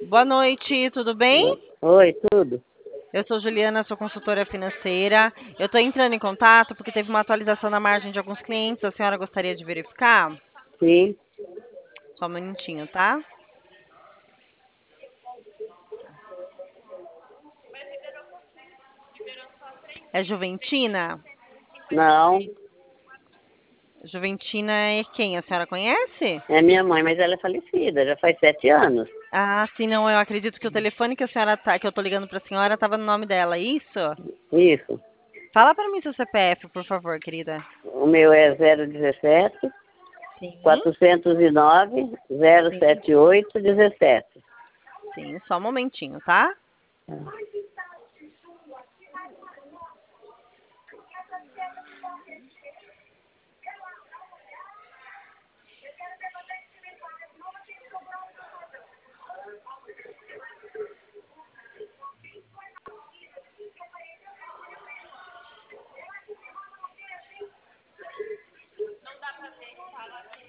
Boa noite, tudo bem? Oi, tudo? Eu sou Juliana, sou consultora financeira. Eu estou entrando em contato porque teve uma atualização na margem de alguns clientes. A senhora gostaria de verificar? Sim. Só um minutinho, tá? É Juventina? Não, Juventina é quem? A senhora conhece? é minha mãe, mas ela é falecida, já faz 7 anos. Ah, sim, não. Eu acredito que o telefone que a senhora tá, que eu tô ligando para a senhora, estava no nome dela, é isso? Isso. Fala para mim seu CPF, por favor, querida. O meu é 017 Sim, 409 sim, 078 17. sim. Só um momentinho, tá?